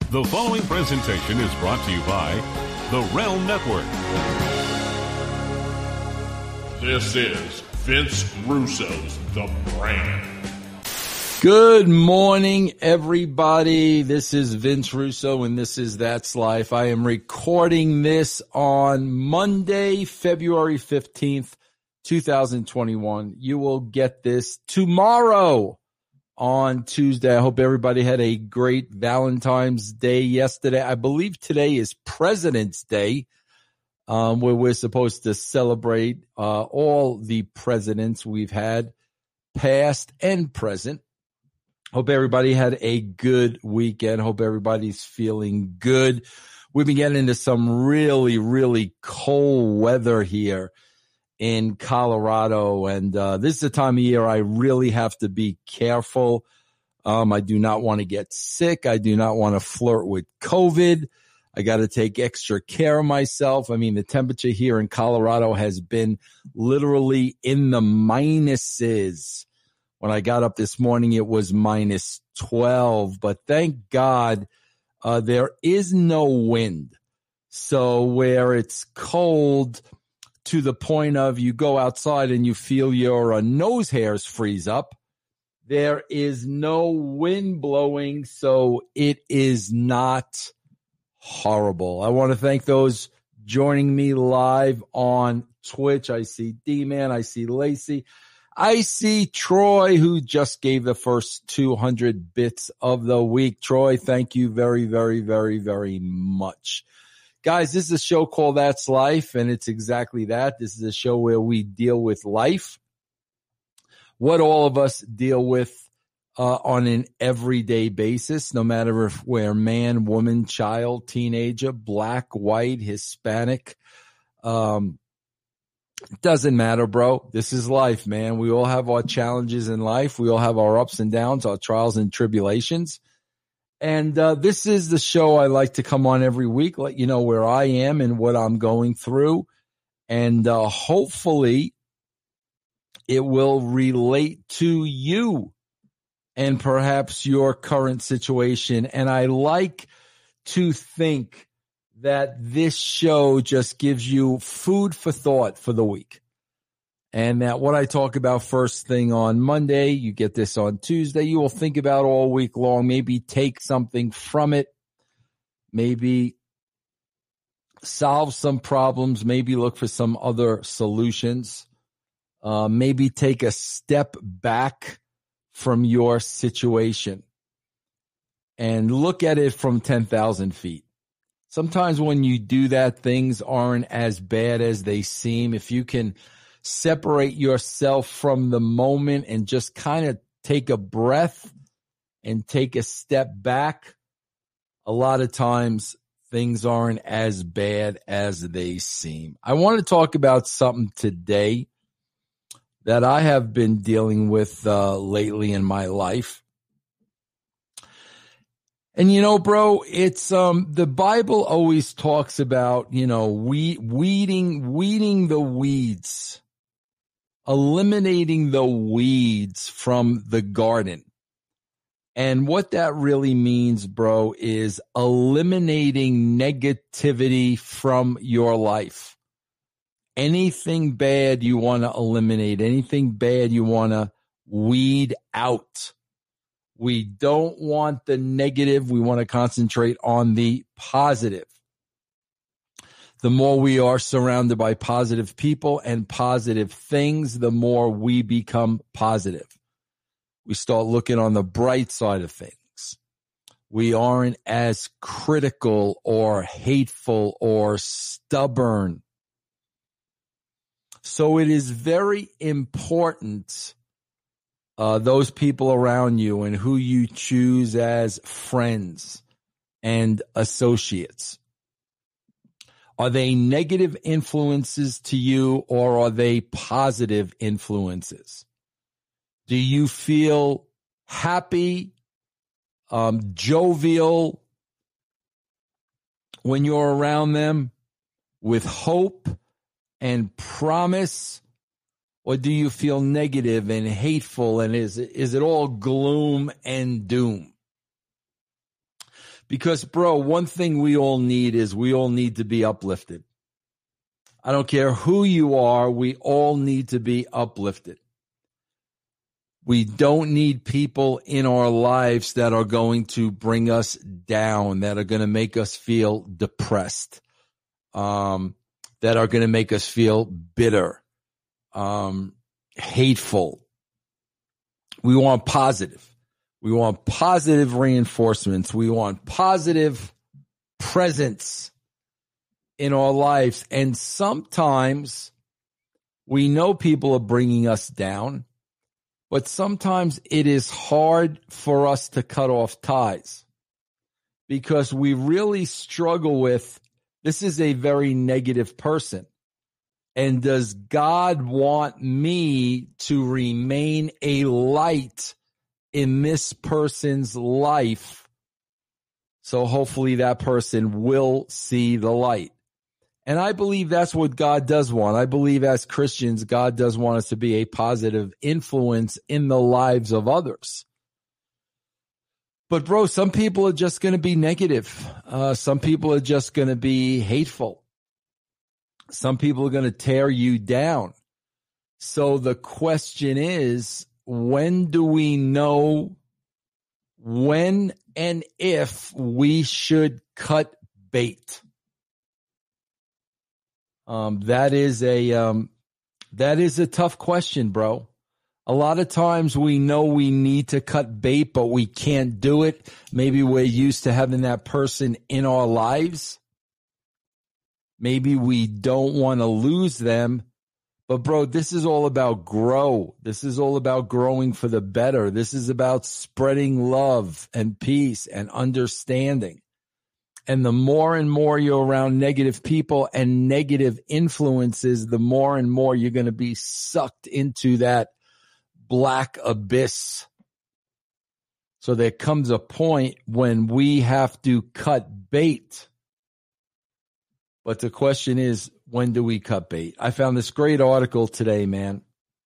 The following presentation is brought to you by the Realm Network. This is Vince Russo's The Brand. Good morning, everybody. This is Vince Russo, and this is That's Life. I am recording this on Monday, February 15th, 2021. You will get this tomorrow on Tuesday. I hope everybody had a great Valentine's Day yesterday. I believe today is President's Day, where we're supposed to celebrate all the presidents we've had, past and present. Hope everybody had a good weekend. Hope everybody's feeling good. We've been getting into some really, really cold weather here in Colorado, and this is the time of year I really have to be careful. I do not want to get sick. I do not want to flirt with COVID. I got to take extra care of myself. I mean, the temperature here in Colorado has been literally in the minuses. When I got up this morning, it was minus 12, but thank God there is no wind. So where it's cold to the point of you go outside and you feel your nose hairs freeze up, there is no wind blowing, so it is not horrible. I want to thank those joining me live on Twitch. I see D-Man, I see Lacey, I see Troy, who just gave the first 200 bits of the week. Troy, thank you very, very, very, very much. Guys, this is a show called That's Life, and it's exactly that. This is a show where we deal with life, what all of us deal with on an everyday basis, no matter if we're man, woman, child, teenager, black, white, Hispanic. Doesn't matter, bro. This is life, man. We all have our challenges in life. We all have our ups and downs, our trials and tribulations. And this is the show I like to come on every week, let you know where I am and what I'm going through. And hopefully it will relate to you and perhaps your current situation. And I like to think that this show just gives you food for thought for the week. And that what I talk about first thing on Monday, you get this on Tuesday, you will think about all week long, maybe take something from it, maybe solve some problems, maybe look for some other solutions, maybe take a step back from your situation and look at it from 10,000 feet. Sometimes when you do that, things aren't as bad as they seem. If you can separate yourself from the moment and just kind of take a breath and take a step back, a lot of times things aren't as bad as they seem. I want to talk about something today that I have been dealing with lately in my life. And, you know, bro, it's the Bible always talks about, you know, weeding the weeds, eliminating the weeds from the garden. And what that really means, bro, is eliminating negativity from your life. Anything bad you want to eliminate, anything bad you want to weed out. We don't want the negative. We want to concentrate on the positive. The more we are surrounded by positive people and positive things, the more we become positive. We start looking on the bright side of things. We aren't as critical or hateful or stubborn. So it is very important, those people around you and who you choose as friends and associates. Are they negative influences to you, or are they positive influences? Do you feel happy, jovial when you're around them, with hope and promise? Or do you feel negative and hateful, and is it all gloom and doom? Because, bro, one thing we all need to be uplifted. I don't care who you are. We all need to be uplifted. We don't need people in our lives that are going to bring us down, that are going to make us feel depressed, that are going to make us feel bitter, hateful. We want positive. We want positive reinforcements. We want positive presence in our lives. And sometimes we know people are bringing us down, but sometimes it is hard for us to cut off ties because we really struggle with, this is a very negative person. And does God want me to remain a light in this person's life? So hopefully that person will see the light. And I believe that's what God does want. I believe as Christians, God does want us to be a positive influence in the lives of others. But bro, some people are just going to be negative. Some people are just going to be hateful. Some people are going to tear you down. So the question is, when do we know when and if we should cut bait? That is a tough question, bro. A lot of times we know we need to cut bait, but we can't do it. Maybe we're used to having that person in our lives. Maybe we don't want to lose them. But bro, this is all about grow. This is all about growing for the better. This is about spreading love and peace and understanding. And the more and more you're around negative people and negative influences, the more and more you're going to be sucked into that black abyss. So there comes a point when we have to cut bait. But the question is, when do we cut bait? I found this great article today, man.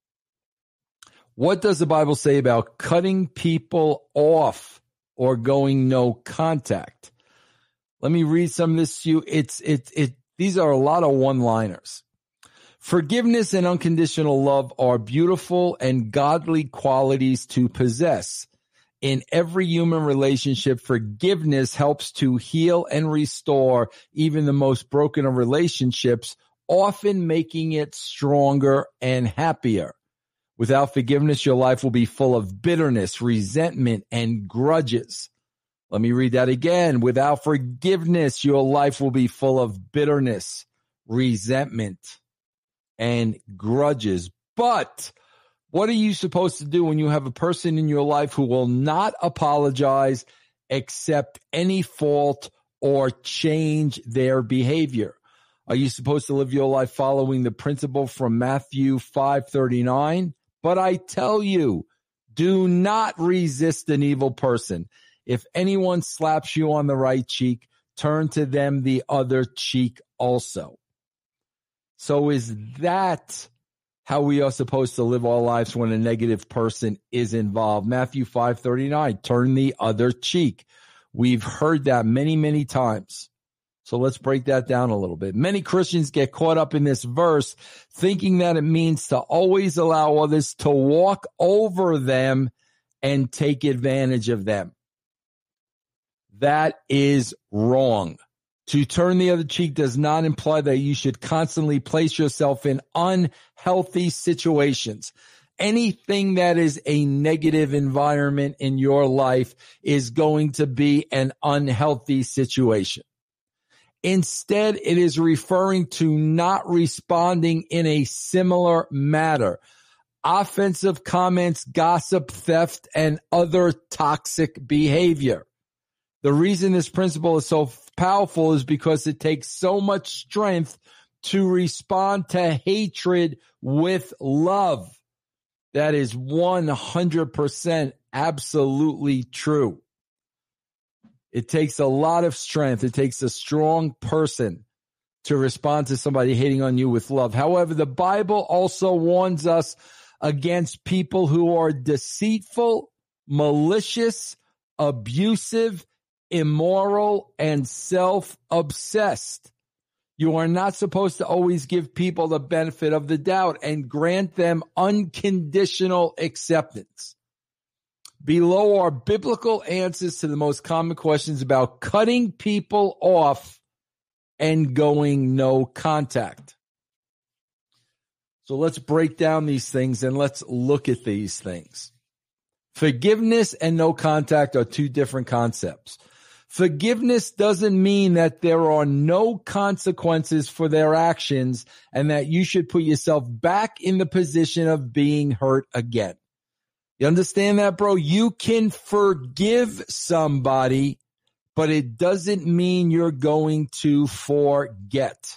What does the Bible say about cutting people off or going no contact? Let me read some of this to you. These are a lot of one-liners. Forgiveness and unconditional love are beautiful and godly qualities to possess. In every human relationship, forgiveness helps to heal and restore even the most broken of relationships, often making it stronger and happier. Without forgiveness, your life will be full of bitterness, resentment, and grudges. Let me read that again. Without forgiveness, your life will be full of bitterness, resentment, and grudges. But what are you supposed to do when you have a person in your life who will not apologize, accept any fault, or change their behavior? Are you supposed to live your life following the principle from Matthew 5:39? But I tell you, do not resist an evil person. If anyone slaps you on the right cheek, turn to them the other cheek also. So is that how we are supposed to live our lives when a negative person is involved? Matthew 5:39, turn the other cheek. We've heard that many, many times. So let's break that down a little bit. Many Christians get caught up in this verse thinking that it means to always allow others to walk over them and take advantage of them. That is wrong. To turn the other cheek does not imply that you should constantly place yourself in unhealthy situations. Anything that is a negative environment in your life is going to be an unhealthy situation. Instead, it is referring to not responding in a similar manner. Offensive comments, gossip, theft, and other toxic behavior. The reason this principle is so powerful is because it takes so much strength to respond to hatred with love. That is 100% absolutely true. It takes a lot of strength. It takes a strong person to respond to somebody hating on you with love. However, the Bible also warns us against people who are deceitful, malicious, abusive, immoral, and self-obsessed. You are not supposed to always give people the benefit of the doubt and grant them unconditional acceptance. Below are biblical answers to the most common questions about cutting people off and going no contact. So let's break down these things and let's look at these things. Forgiveness and no contact are two different concepts. Forgiveness doesn't mean that there are no consequences for their actions and that you should put yourself back in the position of being hurt again. You understand that, bro? You can forgive somebody, but it doesn't mean you're going to forget.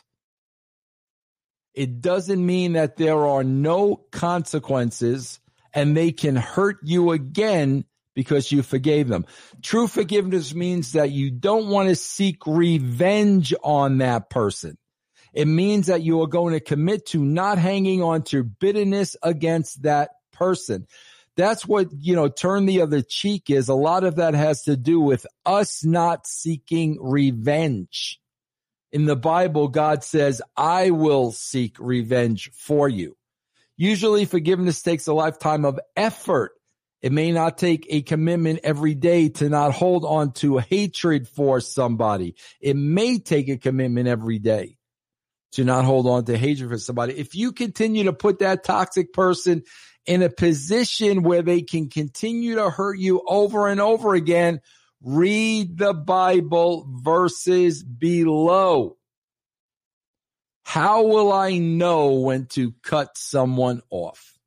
It doesn't mean that there are no consequences and they can hurt you again because you forgave them. True forgiveness means that you don't want to seek revenge on that person. It means that you are going to commit to not hanging on to bitterness against that person. That's what, turn the other cheek is. A lot of that has to do with us not seeking revenge. In the Bible, God says, I will seek revenge for you. Usually forgiveness takes a lifetime of effort. It may not take a commitment every day to not hold on to hatred for somebody. It may take a commitment every day to not hold on to hatred for somebody. If you continue to put that toxic person in a position where they can continue to hurt you over and over again, read the Bible verses below. How will I know when to cut someone off?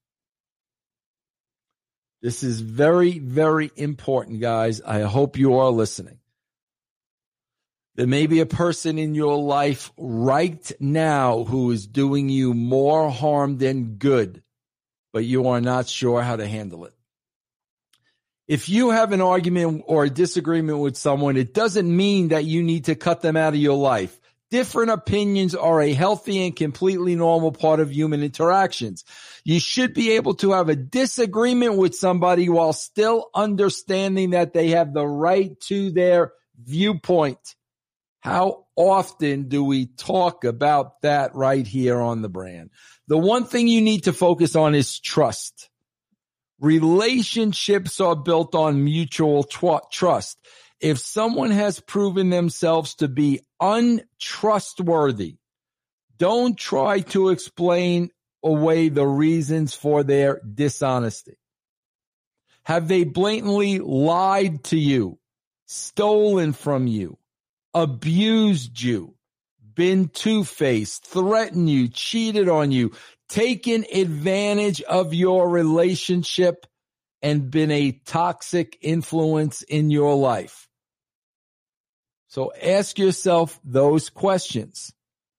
This is very, very important, guys. I hope you are listening. There may be a person in your life right now who is doing you more harm than good, but you are not sure how to handle it. If you have an argument or a disagreement with someone, it doesn't mean that you need to cut them out of your life. Different opinions are a healthy and completely normal part of human interactions. You should be able to have a disagreement with somebody while still understanding that they have the right to their viewpoint. How often do we talk about that right here on the brand? The one thing you need to focus on is trust. Relationships are built on mutual trust. If someone has proven themselves to be untrustworthy, don't try to explain away the reasons for their dishonesty. Have they blatantly lied to you, stolen from you, abused you, been two-faced, threatened you, cheated on you, taken advantage of your relationship, and been a toxic influence in your life? So ask yourself those questions.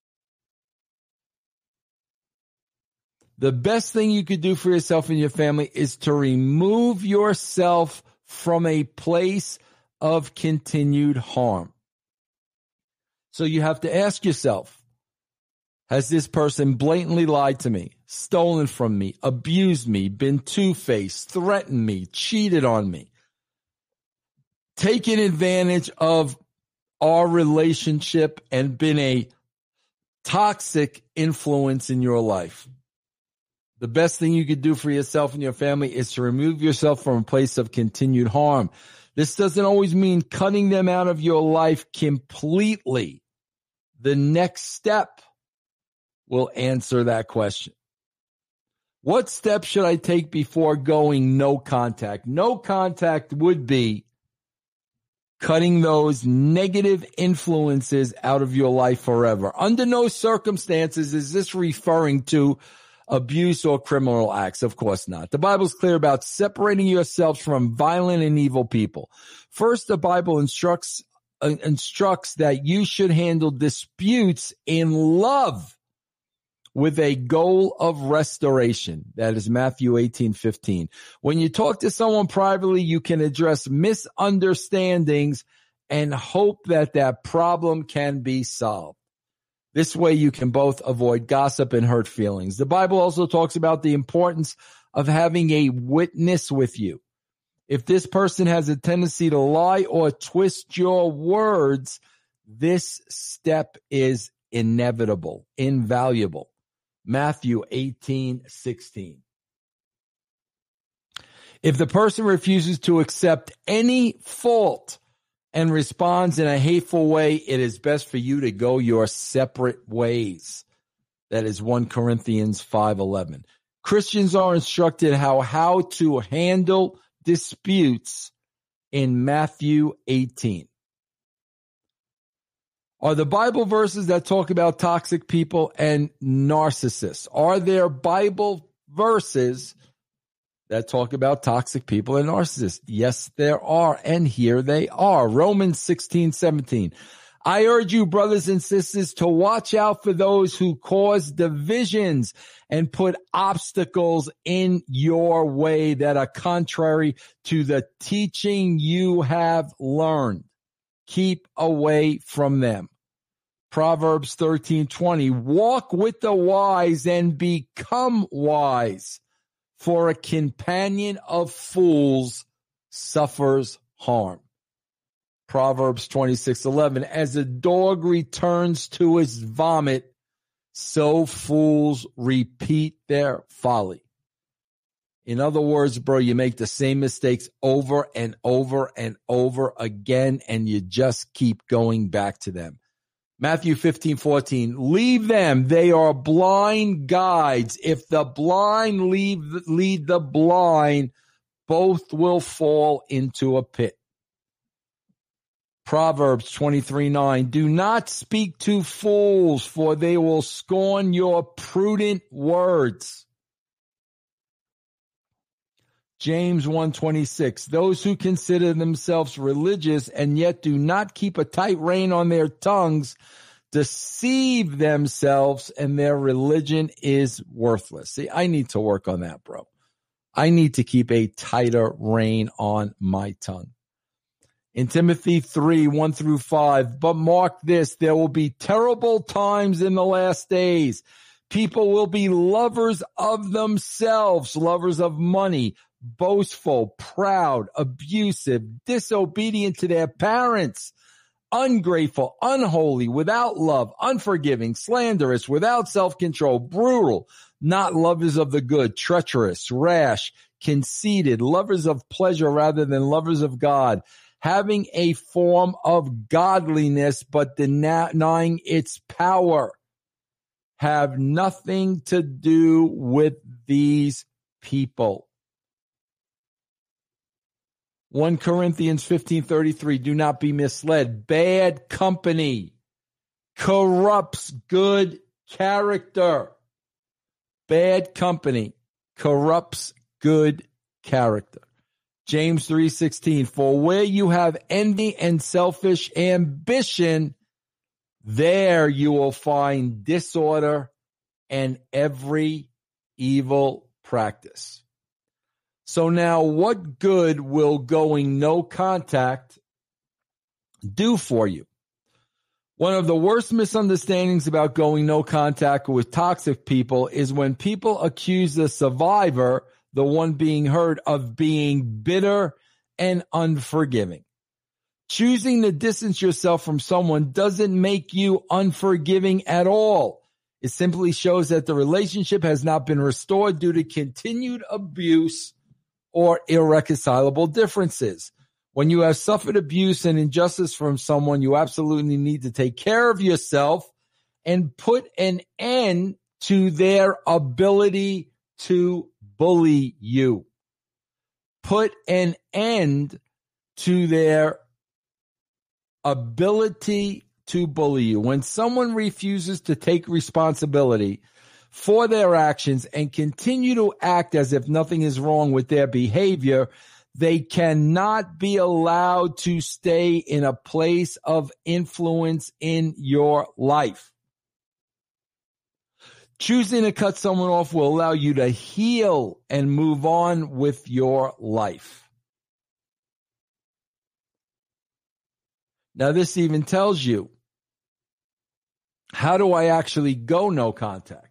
The best thing you could do for yourself and your family is to remove yourself from a place of continued harm. So you have to ask yourself, has this person blatantly lied to me, stolen from me, abused me, been two-faced, threatened me, cheated on me, taken advantage of our relationship, and been a toxic influence in your life? The best thing you could do for yourself and your family is to remove yourself from a place of continued harm. This doesn't always mean cutting them out of your life completely. The next step will answer that question. What steps should I take before going no contact? No contact would be cutting those negative influences out of your life forever. Under no circumstances is this referring to abuse or criminal acts. Of course not. The Bible's clear about separating yourselves from violent and evil people. First, the Bible instructs that you should handle disputes in love with a goal of restoration. That is Matthew 18:15. When you talk to someone privately, you can address misunderstandings and hope that that problem can be solved. This way you can both avoid gossip and hurt feelings. The Bible also talks about the importance of having a witness with you. If this person has a tendency to lie or twist your words, this step is inevitable, invaluable. Matthew 18:16. If the person refuses to accept any fault and responds in a hateful way, it is best for you to go your separate ways. That is 1 Corinthians 5:11. Christians are instructed how to handle disputes in Matthew 18. Are the Bible verses that talk about toxic people and narcissists? Are there Bible verses that talk about toxic people and narcissists? Yes, there are, and here they are. Romans 16:17. I urge you, brothers and sisters, to watch out for those who cause divisions and put obstacles in your way that are contrary to the teaching you have learned. Keep away from them. Proverbs 13:20. Walk with the wise and become wise, for a companion of fools suffers harm. Proverbs 26:11, as a dog returns to his vomit, so fools repeat their folly. In other words, bro, you make the same mistakes over and over and over again, and you just keep going back to them. Matthew 15:14, leave them. They are blind guides. If the blind lead the blind, both will fall into a pit. Proverbs 23:9, do not speak to fools, for they will scorn your prudent words. James 1:26, those who consider themselves religious and yet do not keep a tight rein on their tongues deceive themselves, and their religion is worthless. See, I need to work on that, bro. I need to keep a tighter rein on my tongue. In Timothy 3:1-5, but mark this, there will be terrible times in the last days. People will be lovers of themselves, lovers of money, boastful, proud, abusive, disobedient to their parents, ungrateful, unholy, without love, unforgiving, slanderous, without self-control, brutal, not lovers of the good, treacherous, rash, conceited, lovers of pleasure rather than lovers of God, having a form of godliness but denying its power. Have nothing to do with these people. 1 Corinthians 15:33, do not be misled. Bad company corrupts good character. Bad company corrupts good character. James 3:16, for where you have envy and selfish ambition, there you will find disorder and every evil practice. So now what good will going no contact do for you? One of the worst misunderstandings about going no contact with toxic people is when people accuse the survivor, the one being hurt, of being bitter and unforgiving. Choosing to distance yourself from someone doesn't make you unforgiving at all. It simply shows that the relationship has not been restored due to continued abuse or irreconcilable differences. When you have suffered abuse and injustice from someone, you absolutely need to take care of yourself and put an end to their ability to bully you. Put an end to their ability to bully you. When someone refuses to take responsibility for their actions and continue to act as if nothing is wrong with their behavior, they cannot be allowed to stay in a place of influence in your life. Choosing to cut someone off will allow you to heal and move on with your life. Now, this even tells you, how do I actually go no contact?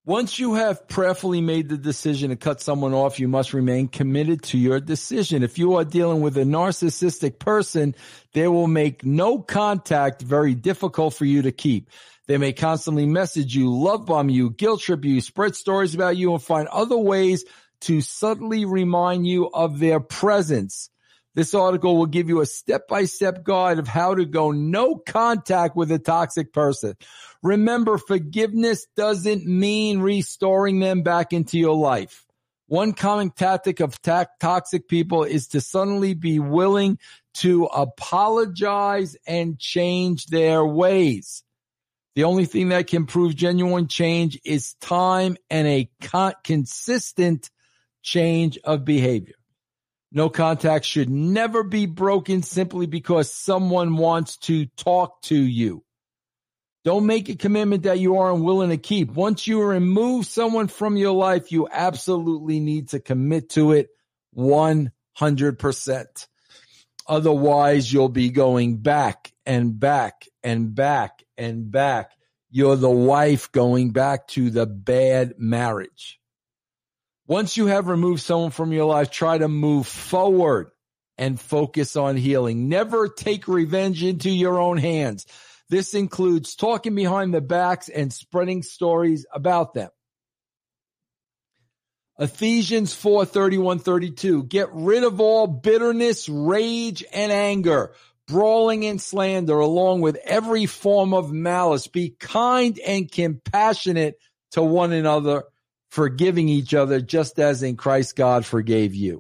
Once you have prayerfully made the decision to cut someone off, you must remain committed to your decision. If you are dealing with a narcissistic person, they will make no contact very difficult for you to keep. They may constantly message you, love bomb you, guilt trip you, spread stories about you, and find other ways to subtly remind you of their presence. This article will give you a step-by-step guide of how to go no contact with a toxic person. Remember, forgiveness doesn't mean restoring them back into your life. One common tactic of toxic people is to suddenly be willing to apologize and change their ways. The only thing that can prove genuine change is time and a consistent change of behavior. No contact should never be broken simply because someone wants to talk to you. Don't make a commitment that you aren't willing to keep. Once you remove someone from your life, you absolutely need to commit to it 100%. Otherwise, you'll be going back and back and back and back. You're the wife going back to the bad marriage. Once you have removed someone from your life, try to move forward and focus on healing. Never take revenge into your own hands. This includes talking behind the backs and spreading stories about them. Ephesians 4:31-32. Get rid of all bitterness, rage, and anger, brawling and slander, along with every form of malice. Be kind and compassionate to one another, forgiving each other just as in Christ God forgave you.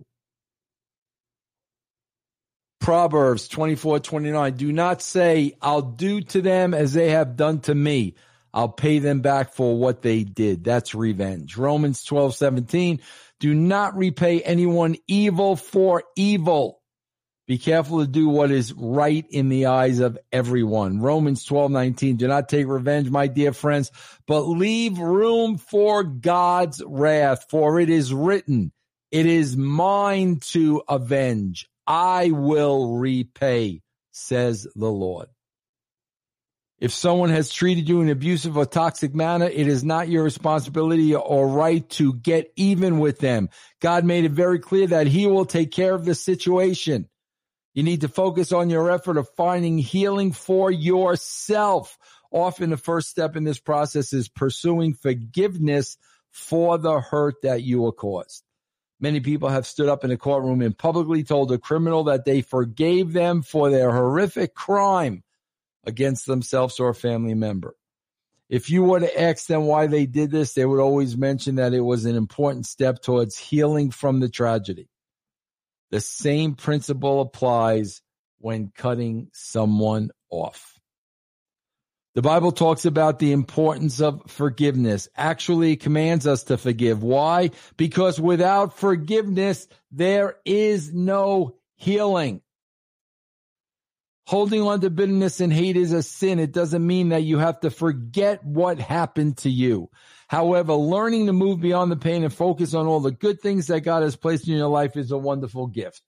Proverbs 24:29. Do not say, I'll do to them as they have done to me. I'll pay them back for what they did. That's revenge. Romans 12:17. Do not repay anyone evil for evil. Be careful to do what is right in the eyes of everyone. Romans 12:19. Do not take revenge, my dear friends, but leave room for God's wrath. For it is written, it is mine to avenge. I will repay, says the Lord. If someone has treated you in an abusive or toxic manner, it is not your responsibility or right to get even with them. God made it very clear that he will take care of the situation. You need to focus on your effort of finding healing for yourself. Often the first step in this process is pursuing forgiveness for the hurt that you were caused. Many people have stood up in a courtroom and publicly told a criminal that they forgave them for their horrific crime against themselves or a family member. If you were to ask them why they did this, they would always mention that it was an important step towards healing from the tragedy. The same principle applies when cutting someone off. The Bible talks about the importance of forgiveness. Actually, it commands us to forgive. Why? Because without forgiveness, there is no healing. Holding on to bitterness and hate is a sin. It doesn't mean that you have to forget what happened to you. However, learning to move beyond the pain and focus on all the good things that God has placed in your life is a wonderful gift.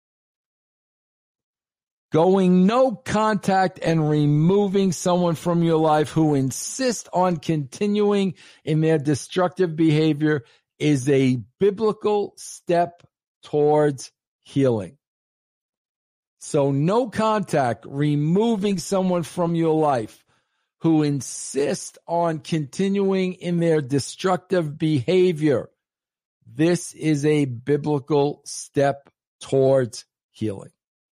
Going no contact and removing someone from your life who insists on continuing in their destructive behavior is a biblical step towards healing. So no contact, removing someone from your life who insists on continuing in their destructive behavior. This is a biblical step towards healing.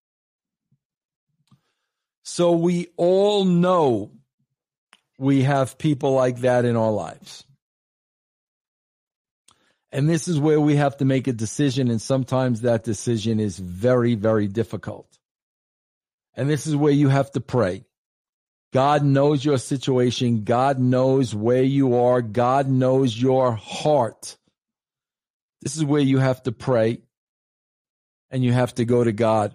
So we all know we have people like that in our lives. And this is where we have to make a decision, and sometimes that decision is very, very difficult. And this is where you have to pray. God knows your situation. God knows where you are. God knows your heart. This is where you have to pray, and you have to go to God.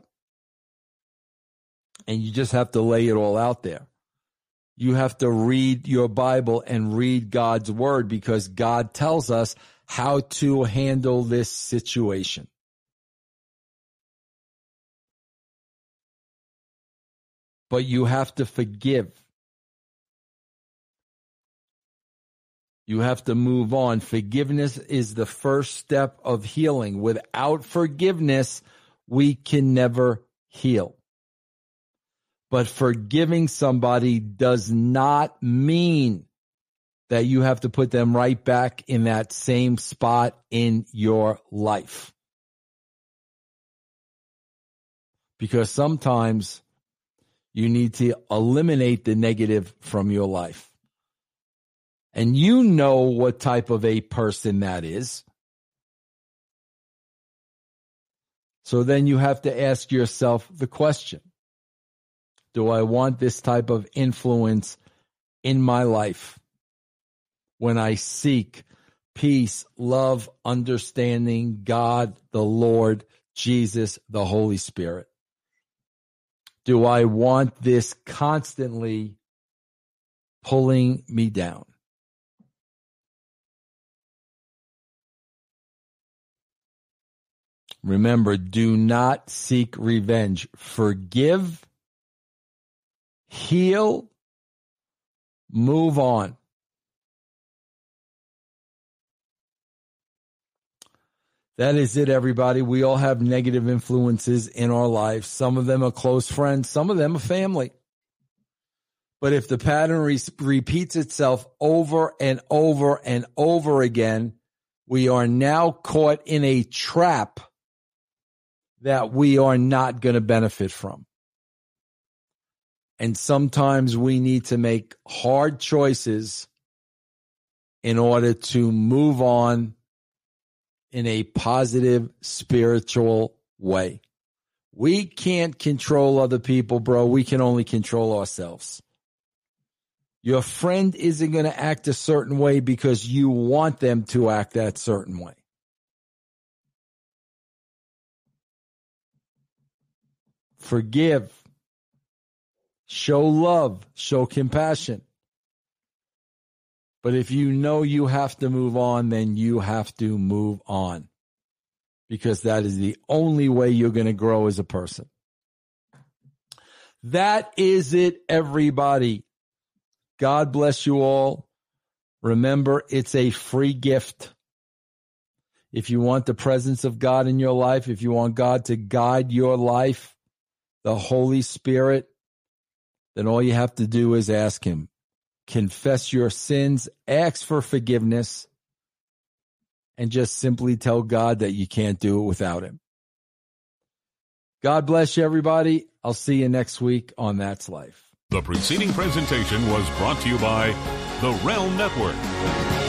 And you just have to lay it all out there. You have to read your Bible and read God's word, because God tells us how to handle this situation. But you have to forgive. You have to move on. Forgiveness is the first step of healing. Without forgiveness, we can never heal. But forgiving somebody does not mean that you have to put them right back in that same spot in your life. Because sometimes you need to eliminate the negative from your life. And you know what type of a person that is. So then you have to ask yourself the question, do I want this type of influence in my life when I seek peace, love, understanding, God, the Lord, Jesus, the Holy Spirit? Do I want this constantly pulling me down? Remember, do not seek revenge. Forgive, heal, move on. That is it, everybody. We all have negative influences in our lives. Some of them are close friends. Some of them are family. But if the pattern repeats itself over and over and over again, we are now caught in a trap that we are not going to benefit from. And sometimes we need to make hard choices in order to move on in a positive spiritual way. We can't control other people, bro. We can only control ourselves. Your friend isn't going to act a certain way because you want them to act that certain way. Forgive. Show love. Show compassion. But if you know you have to move on, then you have to move on. Because that is the only way you're going to grow as a person. That is it, everybody. God bless you all. Remember, it's a free gift. If you want the presence of God in your life, if you want God to guide your life, the Holy Spirit, then all you have to do is ask him. Confess your sins, ask for forgiveness, and just simply tell God that you can't do it without him. God bless you, everybody. I'll see you next week on That's Life. The preceding presentation was brought to you by The Realm Network.